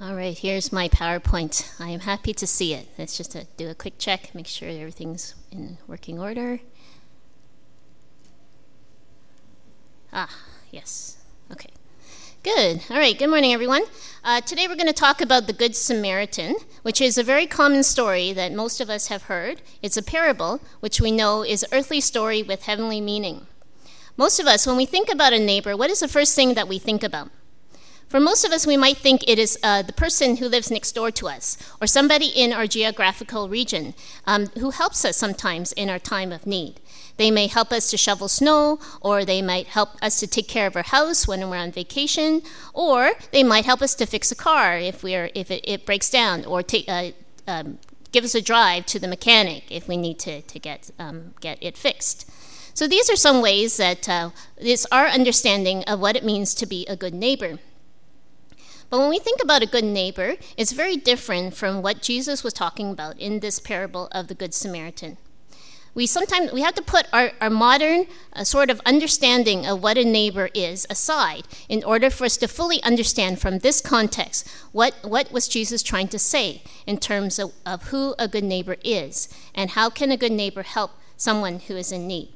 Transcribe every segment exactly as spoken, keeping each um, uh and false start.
All right, here's my PowerPoint. I am happy to see it. Let's just uh, do a quick check, make sure everything's in working order. Ah, yes. Okay. Good. All right, good morning, everyone. Uh, today we're going to talk about the Good Samaritan, which is a very common story that most of us have heard. It's a parable, which we know is an earthly story with heavenly meaning. Most of us, when we think about a neighbor, what is the first thing that we think about? For most of us, we might think it is uh, the person who lives next door to us, or somebody in our geographical region um, who helps us sometimes in our time of need. They may help us to shovel snow, or they might help us to take care of our house when we're on vacation, or they might help us to fix a car if we're if it, it breaks down, or take uh, um, give us a drive to the mechanic if we need to to get um, get it fixed. So these are some ways that uh, it's our understanding of what it means to be a good neighbor. But when we think about a good neighbor, it's very different from what Jesus was talking about in this parable of the Good Samaritan. We sometimes we have to put our, our modern uh, sort of understanding of what a neighbor is aside in order for us to fully understand from this context what, what was Jesus trying to say in terms of, of who a good neighbor is and how can a good neighbor help someone who is in need.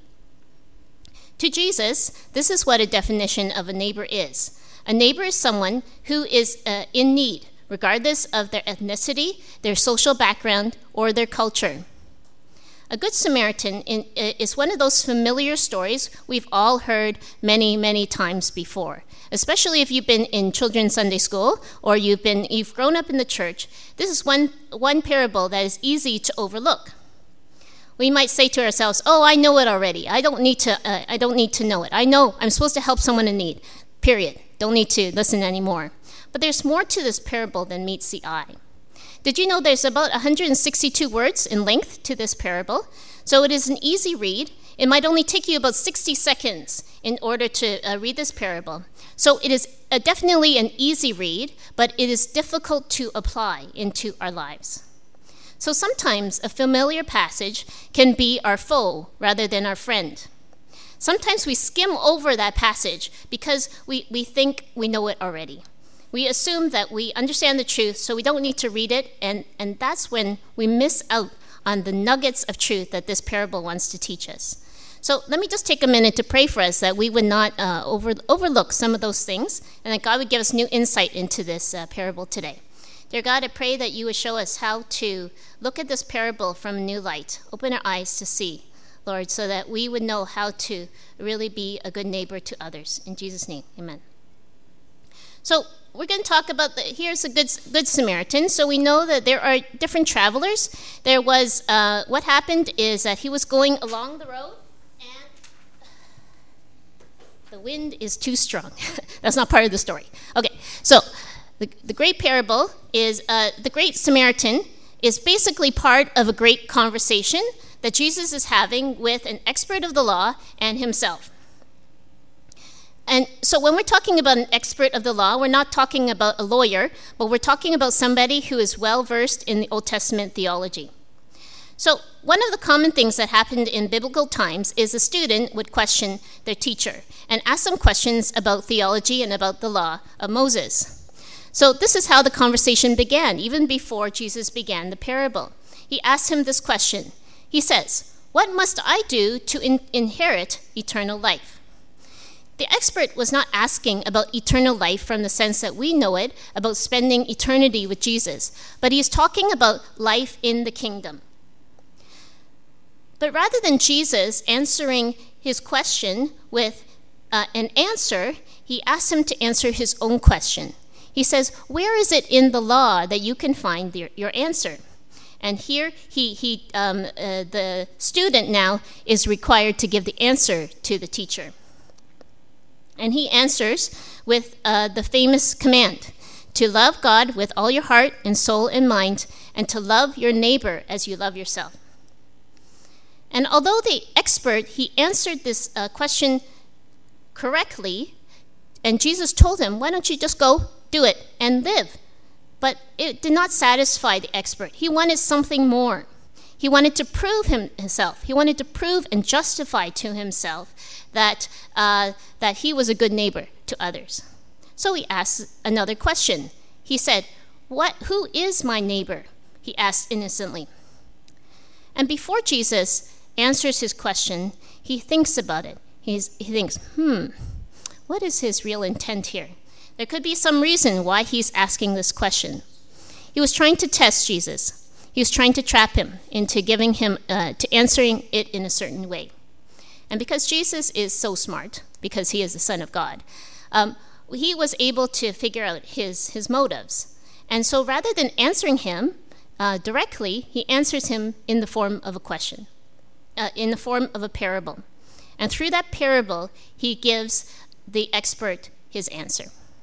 To Jesus, this is what a definition of a neighbor is. A neighbor is someone who is uh, in need, regardless of their ethnicity, their social background, or their culture. A Good Samaritan in, is one of those familiar stories we've all heard many, many times before, especially if you've been in children's Sunday school or you've been you've grown up in the church. This is one one parable that is easy to overlook. We might say to ourselves, "Oh, I know it already. I don't need to. Uh, I don't need to know it. I know I'm supposed to help someone in need. Period. Don't need to listen anymore." But there's more to this parable than meets the eye. Did you know there's about one hundred sixty-two words in length to this parable? So it is an easy read. It might only take you about sixty seconds in order to uh, read this parable. So it is uh, definitely an easy read, but it is difficult to apply into our lives. So sometimes a familiar passage can be our foe rather than our friend. Sometimes we skim over that passage because we, we think we know it already. We assume that we understand the truth, so we don't need to read it, and, and that's when we miss out on the nuggets of truth that this parable wants to teach us. So let me just take a minute to pray for us that we would not uh, over, overlook some of those things, and that God would give us new insight into this uh, parable today. Dear God, I pray that you would show us how to look at this parable from a new light, open our eyes to see, Lord, so that we would know how to really be a good neighbor to others. In Jesus' name, amen. So we're going to talk about, the, here's a good, good Samaritan. So we know that there are different travelers. There was, uh, what happened is that he was going along the road, and the wind is too strong. That's not part of the story. Okay, so the, the great parable is, uh, the great Samaritan is basically part of a great conversation that Jesus is having with an expert of the law and himself. And so when we're talking about an expert of the law, we're not talking about a lawyer, but we're talking about somebody who is well-versed in the Old Testament theology. So one of the common things that happened in biblical times is a student would question their teacher and ask them questions about theology and about the law of Moses. So this is how the conversation began, even before Jesus began the parable. He asked him this question. He says, "What must I do to in- inherit eternal life?" The expert was not asking about eternal life from the sense that we know it, about spending eternity with Jesus, but he is talking about life in the kingdom. But rather than Jesus answering his question with uh, an answer, he asks him to answer his own question. He says, "Where is it in the law that you can find the, your answer?" And here, he, he, um, uh, the student now is required to give the answer to the teacher. And he answers with uh, the famous command, to love God with all your heart and soul and mind, and to love your neighbor as you love yourself. And although the expert, he answered this uh, question correctly, and Jesus told him, "Why don't you just go do it and live?" But it did not satisfy the expert. He wanted something more. He wanted to prove him, himself. He wanted to prove and justify to himself that, uh, that he was a good neighbor to others. So he asked another question. He said, What, who is my neighbor? He asked innocently. And before Jesus answers his question, he thinks about it. He's, he thinks, hmm, what is his real intent here? There could be some reason why he's asking this question. He was trying to test Jesus. He was trying to trap him into giving him, uh, to answering it in a certain way. And because Jesus is so smart, because he is the Son of God, um, he was able to figure out his, his motives. And so rather than answering him uh, directly, he answers him in the form of a question, uh, in the form of a parable. And through that parable, he gives the expert his answer.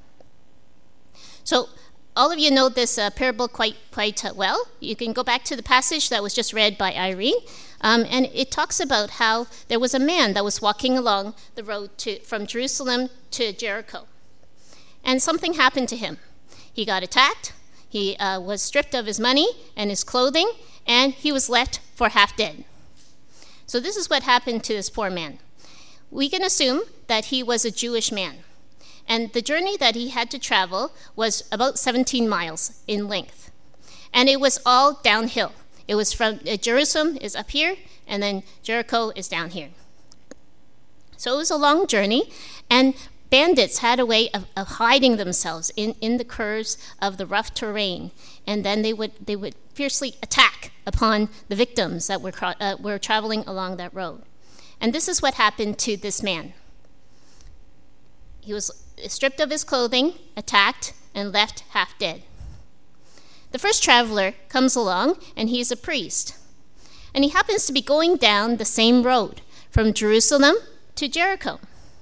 So all of you know this uh, parable quite quite uh, well. You can go back to the passage that was just read by Irene. Um, and it talks about how there was a man that was walking along the road to, from Jerusalem to Jericho. And something happened to him. He got attacked, he uh, was stripped of his money and his clothing, and he was left for half dead. So this is what happened to this poor man. We can assume that he was a Jewish man. And the journey that he had to travel was about seventeen miles in length. And it was all downhill. It was from uh, Jerusalem is up here, and then Jericho is down here. So it was a long journey, and bandits had a way of, of hiding themselves in, in the curves of the rough terrain, and then they would they would fiercely attack upon the victims that were uh, were traveling along that road. And this is what happened to this man. He was stripped of his clothing, attacked, and left half dead. The first traveler comes along, and he's a priest. And he happens to be going down the same road from Jerusalem to Jericho.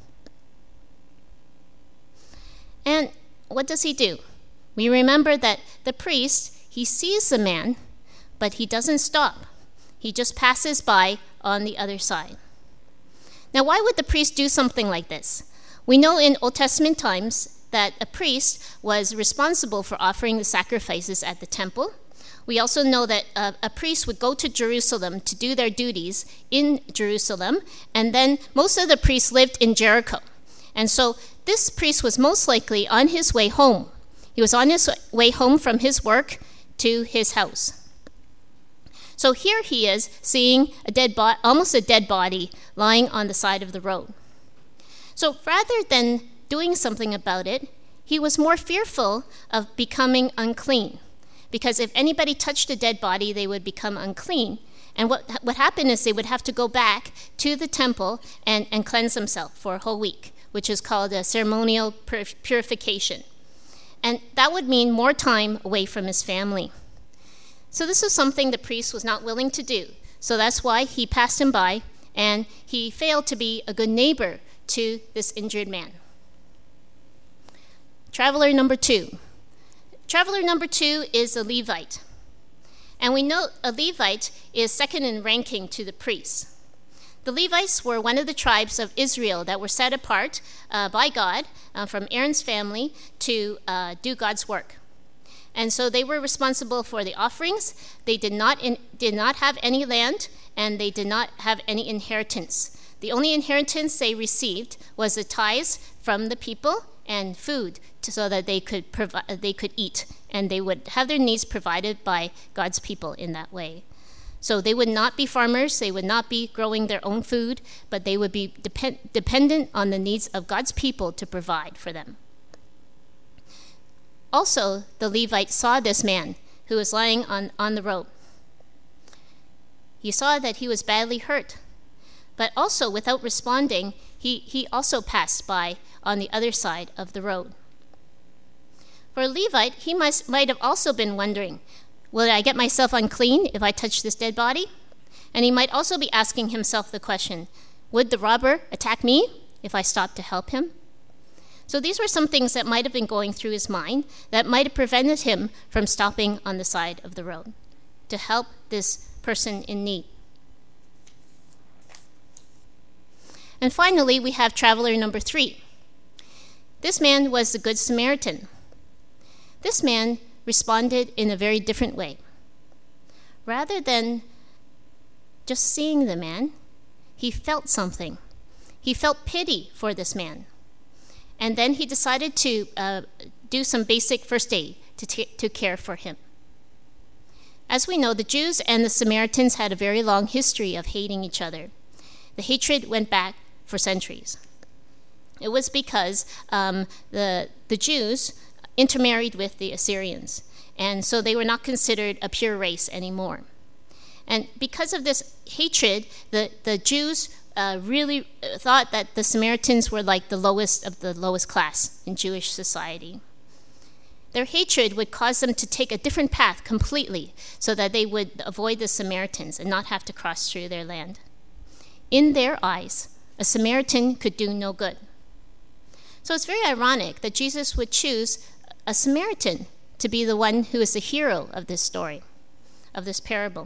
And what does he do? We remember that the priest, he sees the man, but he doesn't stop. He just passes by on the other side. Now, why would the priest do something like this? We know in Old Testament times that a priest was responsible for offering the sacrifices at the temple. We also know that uh, a priest would go to Jerusalem to do their duties in Jerusalem, and then most of the priests lived in Jericho. And so this priest was most likely on his way home. He was on his way home from his work to his house. So here he is seeing a dead bo- almost a dead body lying on the side of the road. So rather than doing something about it, he was more fearful of becoming unclean. Because if anybody touched a dead body, they would become unclean. And what what happened is they would have to go back to the temple and, and cleanse themselves for a whole week, which is called a ceremonial pur- purification. And that would mean more time away from his family. So this was something the priest was not willing to do. So that's why he passed him by, and he failed to be a good neighbor to this injured man. Traveler number two. Traveler number two is a Levite. And we know a Levite is second in ranking to the priests. The Levites were one of the tribes of Israel that were set apart uh, by God uh, from Aaron's family to uh, do God's work. And so they were responsible for the offerings. They did not in, did not have any land, and they did not have any inheritance. The only inheritance they received was the tithes from the people and food to, so that they could provide, they could eat, and they would have their needs provided by God's people in that way. So they would not be farmers, they would not be growing their own food, but they would be depend, dependent on the needs of God's people to provide for them. Also, the Levite saw this man who was lying on, on the road. He saw that he was badly hurt, but also without responding, he, he also passed by on the other side of the road. For a Levite, he must, might have also been wondering, will I get myself unclean if I touch this dead body? And he might also be asking himself the question, would the robber attack me if I stopped to help him? So these were some things that might have been going through his mind that might have prevented him from stopping on the side of the road to help this person in need. And finally, we have traveler number three. This man was the Good Samaritan. This man responded in a very different way. Rather than just seeing the man, he felt something. He felt pity for this man. And then he decided to uh, do some basic first aid, to, t- to care for him. As we know, the Jews and the Samaritans had a very long history of hating each other. The hatred went back for centuries. It was because um, the, the Jews intermarried with the Assyrians, and so they were not considered a pure race anymore. And because of this hatred, the, the Jews uh, really thought that the Samaritans were like the lowest of the lowest class in Jewish society. Their hatred would cause them to take a different path completely so that they would avoid the Samaritans and not have to cross through their land. In their eyes, a Samaritan could do no good. So it's very ironic that Jesus would choose a Samaritan to be the one who is the hero of this story, of this parable.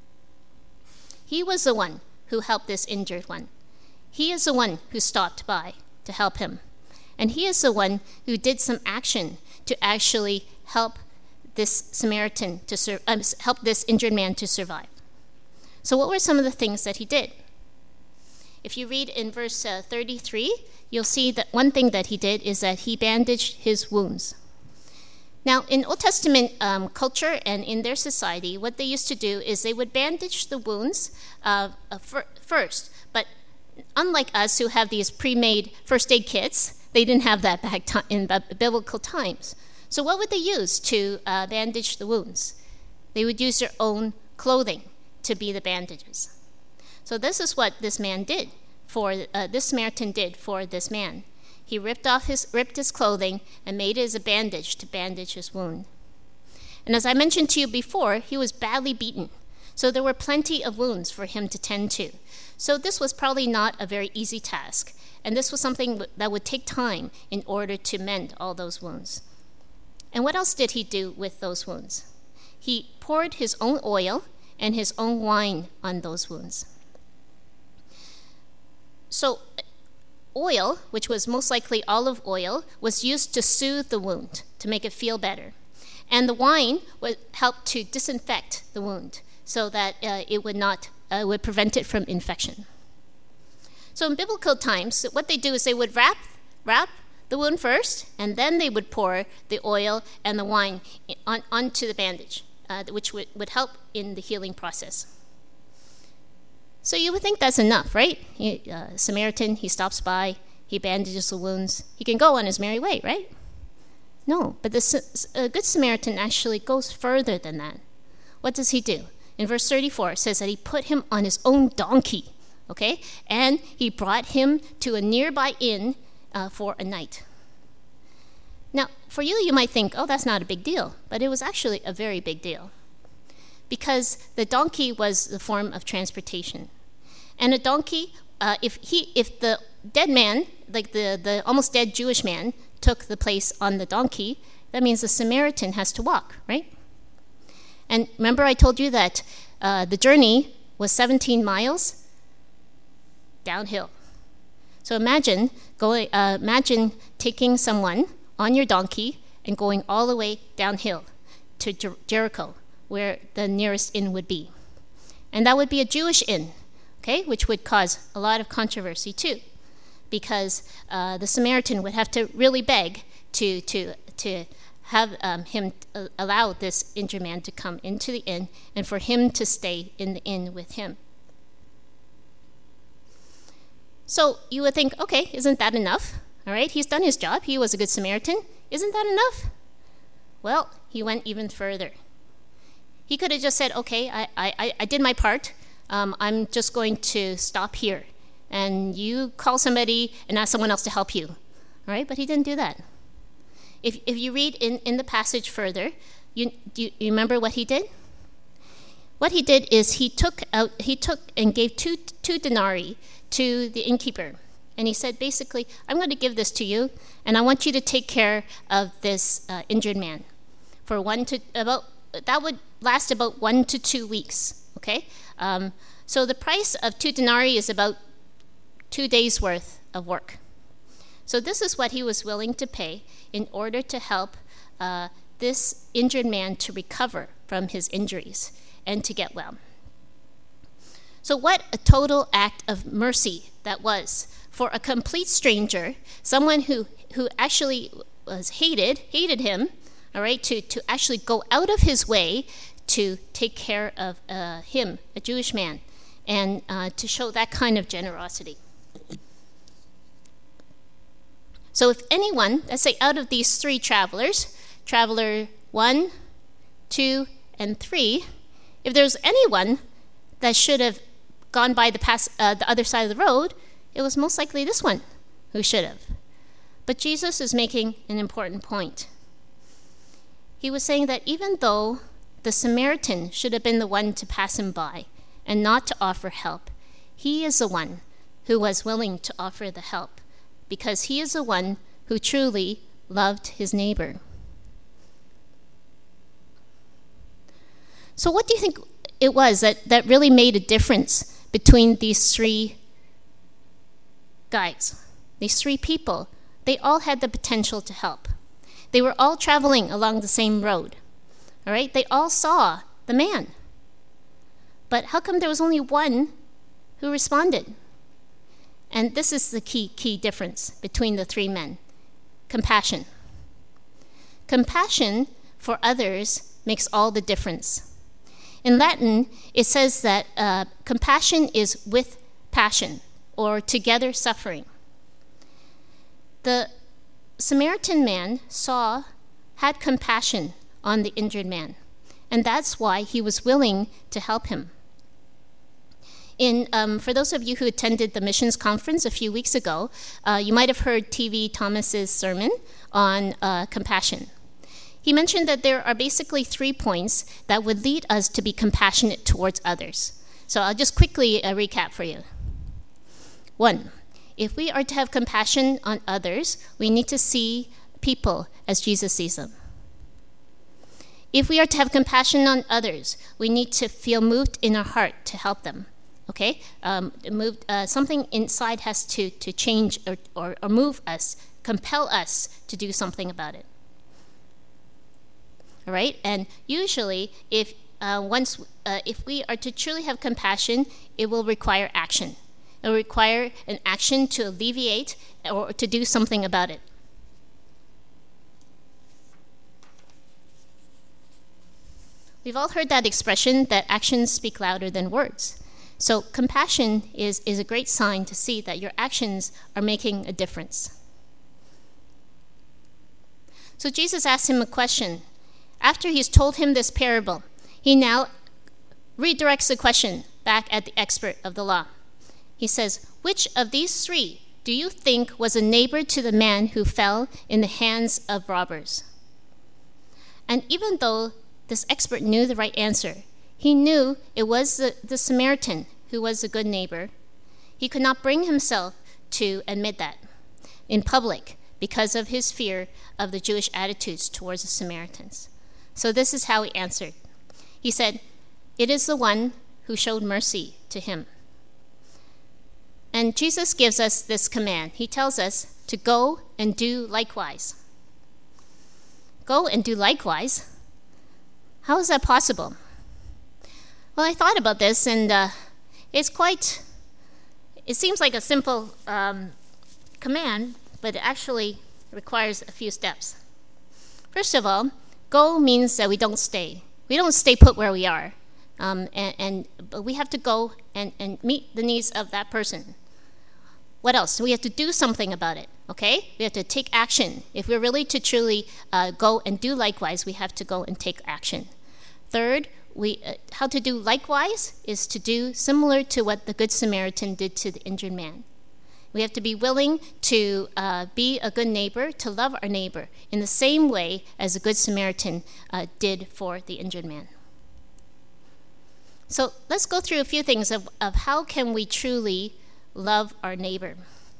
He was the one who helped this injured one. He is the one who stopped by to help him. And he is the one who did some action to actually help this Samaritan to sur- um, help this injured man to survive. So what were some of the things that he did? If you read in verse uh, thirty-three, you'll see that one thing that he did is that he bandaged his wounds. Now, in Old Testament um, culture and in their society, what they used to do is they would bandage the wounds uh, uh, fir- first. But unlike us who have these pre-made first aid kits, they didn't have that back t- in biblical times. So what would they use to uh, bandage the wounds? They would use their own clothing to be the bandages. So this is what this man did for uh, this Samaritan did for this man. He ripped off his ripped his clothing and made it as a bandage to bandage his wound. And as I mentioned to you before, he was badly beaten. So there were plenty of wounds for him to tend to. So this was probably not a very easy task. And this was something that would take time in order to mend all those wounds. And what else did he do with those wounds? He poured his own oil and his own wine on those wounds. So oil, which was most likely olive oil, was used to soothe the wound, to make it feel better. And the wine would help to disinfect the wound so that uh, it would not uh, would prevent it from infection. So in biblical times, what they do is they would wrap wrap the wound first, and then they would pour the oil and the wine on, onto the bandage, uh, which would, would help in the healing process. So you would think that's enough, right? He, uh, Samaritan, he stops by, he bandages the wounds, he can go on his merry way, right? No, but the uh, Good Samaritan actually goes further than that. What does he do? In verse thirty-four, it says that he put him on his own donkey, okay? And he brought him to a nearby inn uh, for a night. Now, for you, you might think, oh, that's not a big deal. But it was actually a very big deal, because the donkey was the form of transportation. And a donkey, uh, if he, if the dead man, like the, the almost dead Jewish man, took the place on the donkey, that means the Samaritan has to walk, right? And remember I told you that uh, the journey was seventeen miles downhill. So imagine going, uh, imagine taking someone on your donkey and going all the way downhill to Jer- Jericho, where the nearest inn would be. And that would be a Jewish inn, okay, which would cause a lot of controversy too, because uh, the Samaritan would have to really beg to to to have um, him uh, allow this injured man to come into the inn and for him to stay in the inn with him. So you would think, okay, isn't that enough? All right, he's done his job. He was a good Samaritan. Isn't that enough? Well, he went even further. He could have just said, okay, I, I, I did my part. Um, I'm just going to stop here. And you call somebody and ask someone else to help you. All right, but he didn't do that. If if you read in, in the passage further, you, do you, you remember what he did? What he did is he took out, he took and gave two two denarii to the innkeeper. And he said, basically, I'm going to give this to you, and I want you to take care of this uh, injured man for one to about that would last about one to two weeks. Okay, um, so the price of two denarii is about two days' worth of work. So this is what he was willing to pay in order to help uh, this injured man to recover from his injuries and to get well. So what a total act of mercy that was for a complete stranger, someone who, who actually was hated, hated him, all right, to, to actually go out of his way to take care of uh, him, a Jewish man, and uh, to show that kind of generosity. So if anyone, let's say out of these three travelers, traveler one, two, and three, if there's anyone that should have gone by the, pass, uh, the other side of the road, it was most likely this one who should have. But Jesus is making an important point. He was saying that even though the Samaritan should have been the one to pass him by and not to offer help, he is the one who was willing to offer the help, because he is the one who truly loved his neighbor. So what do you think it was that, that really made a difference between these three guys, these three people? They all had the potential to help. They were all traveling along the same road. All right? They all saw the man. But how come there was only one who responded? And this is the key key difference between the three men. Compassion. Compassion for others makes all the difference. In Latin, it says that uh, compassion is with passion, or together suffering. The Samaritan man saw, had compassion on the injured man, and that's why he was willing to help him. In, um, for those of you who attended the missions conference a few weeks ago, uh, you might have heard T V Thomas's sermon on uh, compassion. He mentioned that there are basically three points that would lead us to be compassionate towards others. So I'll just quickly uh, recap for you. One, if we are to have compassion on others, we need to see people as Jesus sees them. If we are to have compassion on others, we need to feel moved in our heart to help them. Okay, um, moved, uh, something inside has to, to change or, or, or move us, compel us to do something about it. All right, and usually, if uh, once uh, if we are to truly have compassion, it will require action. It will require an action to alleviate or to do something about it. We've all heard that expression that actions speak louder than words. So compassion is, is a great sign to see that your actions are making a difference. So Jesus asked him a question. After he's told him this parable, he now redirects the question back at the expert of the law. He says, which of these three do you think was a neighbor to the man who fell in the hands of robbers? And even though this expert knew the right answer, he knew it was the, the Samaritan who was a good neighbor. He could not bring himself to admit that in public because of his fear of the Jewish attitudes towards the Samaritans. So this is how he answered. He said, it is the one who showed mercy to him. And Jesus gives us this command. He tells us to go and do likewise. Go and do likewise? How is that possible? Well, I thought about this, and uh, it's quite, it seems like a simple um, command, but it actually requires a few steps. First of all, go means that we don't stay. We don't stay put where we are. Um, and, and but we have to go and, and meet the needs of that person. What else? We have to do something about it, okay? We have to take action. If we're really to truly uh, go and do likewise, we have to go and take action. Third, we uh, how to do likewise is to do similar to what the Good Samaritan did to the injured man. We have to be willing to uh, be a good neighbor, to love our neighbor in the same way as the Good Samaritan uh, did for the injured man. So let's go through a few things of, of how can we truly love our neighbor.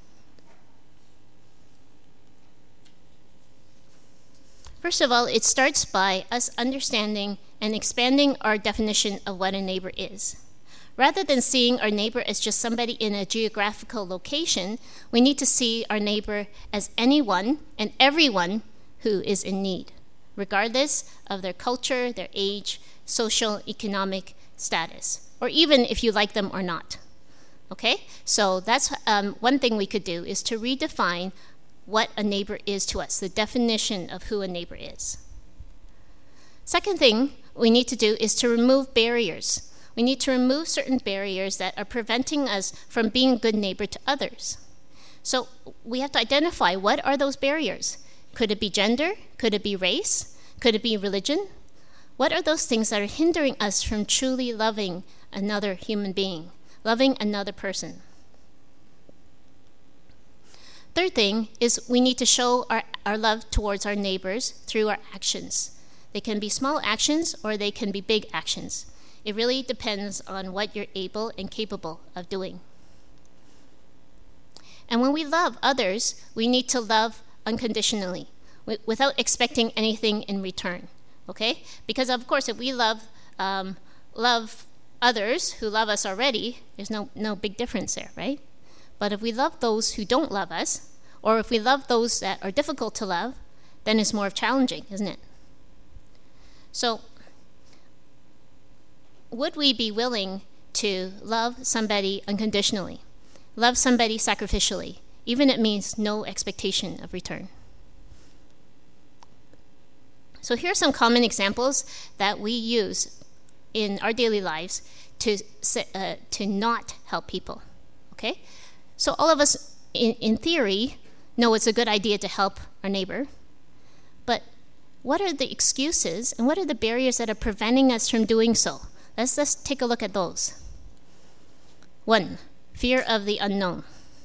First of all, it starts by us understanding and expanding our definition of what a neighbor is. Rather than seeing our neighbor as just somebody in a geographical location, we need to see our neighbor as anyone and everyone who is in need, regardless of their culture, their age, social, economic status, or even if you like them or not. Okay? So that's um, one thing we could do, is to redefine what a neighbor is to us, the definition of who a neighbor is. Second thing we need to do is to remove barriers. We need to remove certain barriers that are preventing us from being a good neighbor to others. So we have to identify, what are those barriers? Could it be gender? Could it be race? Could it be religion? What are those things that are hindering us from truly loving another human being, loving another person? Third thing is we need to show our, our love towards our neighbors through our actions. They can be small actions or they can be big actions. It really depends on what you're able and capable of doing. And when we love others, we need to love unconditionally, w- without expecting anything in return, okay? Because of course, if we love um, love others who love us already, there's no, no big difference there, right? But if we love those who don't love us, or if we love those that are difficult to love, then it's more challenging, isn't it? So, would we be willing to love somebody unconditionally, love somebody sacrificially, even if it means no expectation of return? So here are some common examples that we use in our daily lives to uh, to not help people, okay? So all of us, in, in theory, know it's a good idea to help our neighbor, but what are the excuses and what are the barriers that are preventing us from doing so? Let's, let's take a look at those. One, fear of the unknown.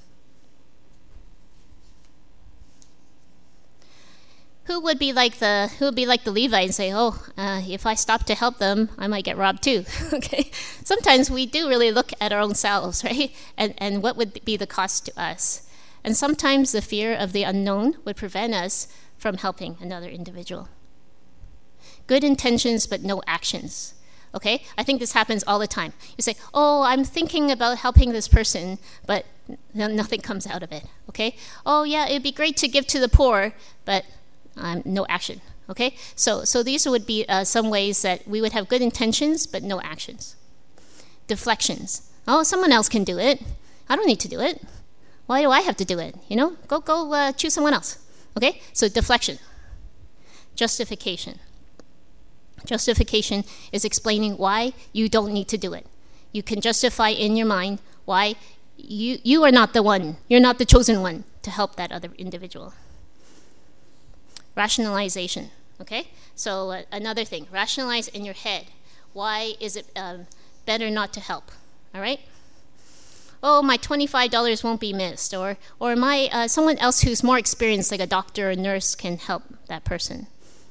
Who would be like the who would be like the Levite and say, "Oh, uh, if I stop to help them, I might get robbed too." Okay. Sometimes we do really look at our own selves, right? And and what would be the cost to us? And sometimes the fear of the unknown would prevent us from helping another individual. Good intentions, but no actions. Okay? I think this happens all the time. You say, "Oh, I'm thinking about helping this person," but no, nothing comes out of it. Okay? "Oh, yeah, it'd be great to give to the poor," but Um, no action, okay? So so these would be uh, some ways that we would have good intentions, but no actions. Deflections. "Oh, someone else can do it. I don't need to do it. Why do I have to do it? You know, go go uh, choose someone else." Okay, so deflection. Justification. Justification is explaining why you don't need to do it. You can justify in your mind why you, you are not the one, you're not the chosen one to help that other individual. Rationalization, okay? So uh, another thing, rationalize in your head. Why is it um, better not to help, all right? "Oh, my twenty-five dollars won't be missed," or or my uh, someone else who's more experienced, like a doctor or nurse, can help that person.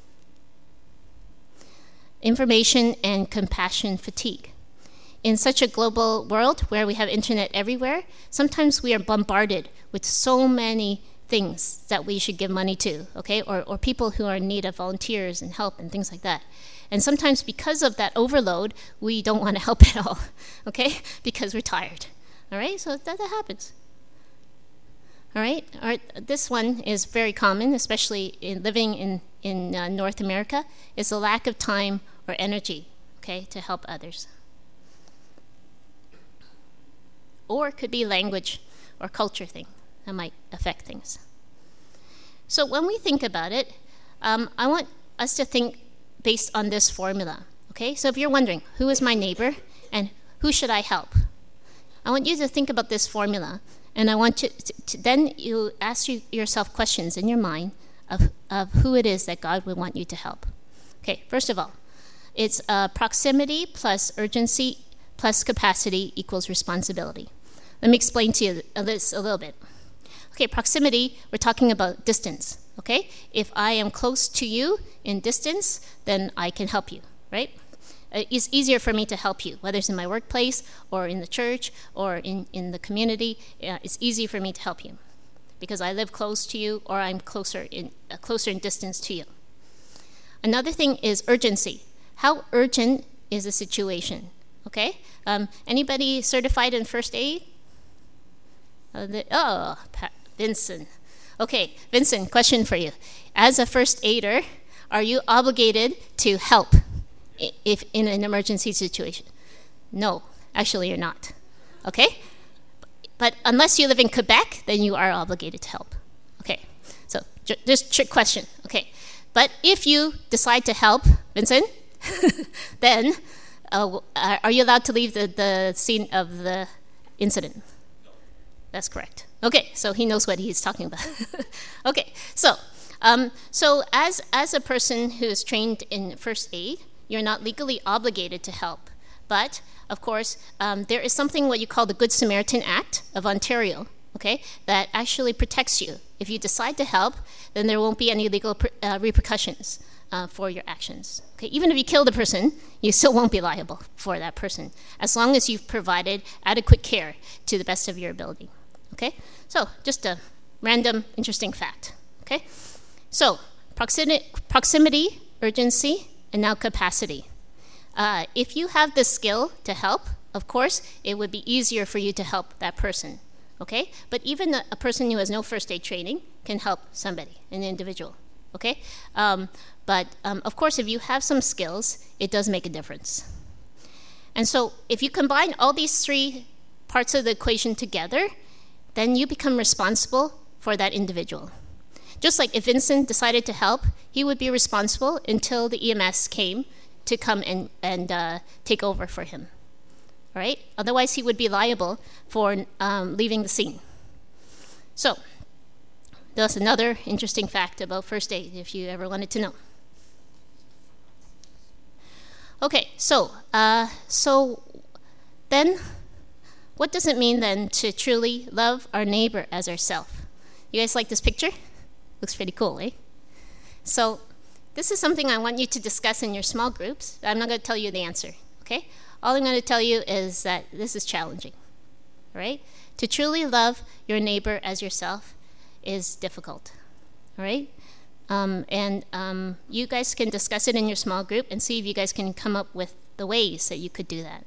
Information and compassion fatigue. In such a global world where we have internet everywhere, sometimes we are bombarded with so many things that we should give money to, okay? Or, or people who are in need of volunteers and help and things like that. And sometimes because of that overload, we don't want to help at all, okay? Because we're tired, all right? So that, that happens. All right? All right, this one is very common, especially in living in, in uh, North America, is the lack of time or energy, okay, to help others. Or it could be language or culture thing that might affect things. So when we think about it, um, I want us to think based on this formula, okay? So if you're wondering, who is my neighbor and who should I help? I want you to think about this formula, and I want you to, to then you ask you, yourself questions in your mind of, of who it is that God would want you to help. Okay, first of all, it's uh, proximity plus urgency plus capacity equals responsibility. Let me explain to you this a little bit. Okay, proximity, we're talking about distance, okay? If I am close to you in distance, then I can help you, right? It's easier for me to help you, whether it's in my workplace or in the church or in, in the community. Uh, it's easy for me to help you because I live close to you or I'm closer in, uh, closer in distance to you. Another thing is urgency. How urgent is the situation, okay? Um, anybody certified in first aid? Uh, the, oh, Pat. Vincent. Okay, Vincent, question for you. As a first aider, are you obligated to help if in an emergency situation? No, actually you're not. Okay? But unless you live in Quebec, then you are obligated to help. Okay, so j- just trick question. Okay, But if you decide to help, Vincent, then uh, are you allowed to leave the, the scene of the incident? No. That's correct. Okay, so he knows what he's talking about. Okay, so um, so as as a person who is trained in first aid, you're not legally obligated to help. But, of course, um, there is something what you call the Good Samaritan Act of Ontario, okay, that actually protects you. If you decide to help, then there won't be any legal uh, repercussions uh, for your actions. Okay, even if you kill the person, you still won't be liable for that person, as long as you've provided adequate care to the best of your ability. Okay, so just a random interesting fact. Okay, so proximity, proximity, urgency, and now capacity. Uh, if you have the skill to help, of course, it would be easier for you to help that person. Okay, but even a, a person who has no first aid training can help somebody, an individual. Okay, um, but um, of course, if you have some skills, it does make a difference. And so, if you combine all these three parts of the equation together, then you become responsible for that individual. Just like if Vincent decided to help, he would be responsible until the E M S came to come and, and uh, take over for him. All right? Otherwise, he would be liable for um, leaving the scene. So, that's another interesting fact about first aid, if you ever wanted to know. Okay, so, uh, so then, what does it mean then to truly love our neighbor as ourselves? You guys like this picture? Looks pretty cool, eh? So, this is something I want you to discuss in your small groups. I'm not going to tell you the answer, okay? All I'm going to tell you is that this is challenging, all right? To truly love your neighbor as yourself is difficult, all right? Um, and um, you guys can discuss it in your small group and see if you guys can come up with the ways that you could do that.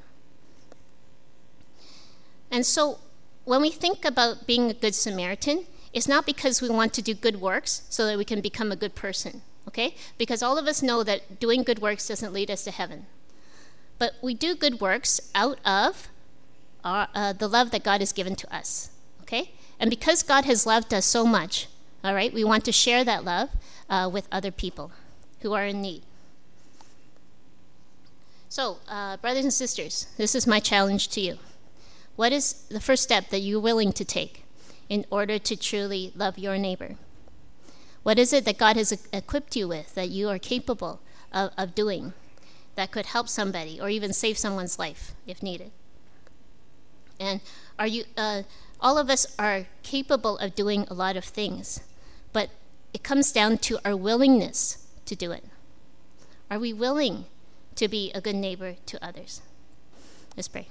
And so when we think about being a good Samaritan, it's not because we want to do good works so that we can become a good person, okay? Because all of us know that doing good works doesn't lead us to heaven. But we do good works out of our, uh, the love that God has given to us, okay? And because God has loved us so much, all right, we want to share that love uh, with other people who are in need. So, uh, brothers and sisters, this is my challenge to you. What is the first step that you're willing to take in order to truly love your neighbor? What is it that God has equipped you with that you are capable of, of doing that could help somebody or even save someone's life if needed? And are you, uh, all of us are capable of doing a lot of things, but it comes down to our willingness to do it. Are we willing to be a good neighbor to others? Let's pray.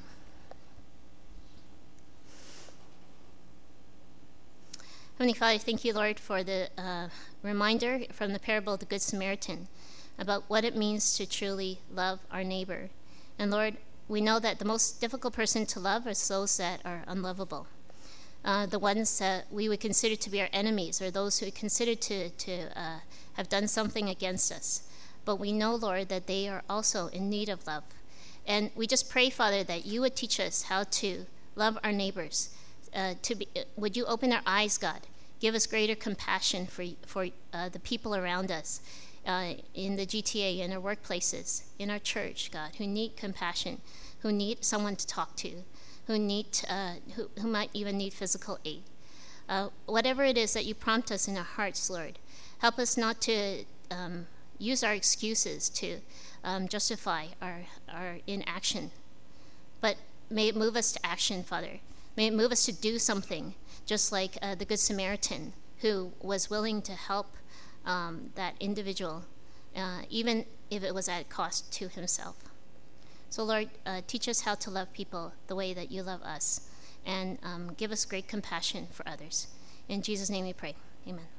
Heavenly Father, thank you, Lord, for the uh, reminder from the parable of the Good Samaritan about what it means to truly love our neighbor. And Lord, we know that the most difficult person to love is those that are unlovable. Uh, the ones that we would consider to be our enemies, or those who we consider to, to uh, have done something against us. But we know, Lord, that they are also in need of love. And we just pray, Father, that you would teach us how to love our neighbors. Uh, to be, would you open our eyes, God? Give us greater compassion for for uh, the people around us, uh, in the G T A, in our workplaces, in our church, God, who need compassion, who need someone to talk to, who need uh, who who might even need physical aid. Uh, whatever it is that you prompt us in our hearts, Lord, help us not to um, use our excuses to um, justify our our inaction, but may it move us to action, Father. May it move us to do something, just like uh, the Good Samaritan, who was willing to help um, that individual, uh, even if it was at cost to himself. So, Lord, uh, teach us how to love people the way that you love us, and um, give us great compassion for others. In Jesus' name we pray. Amen.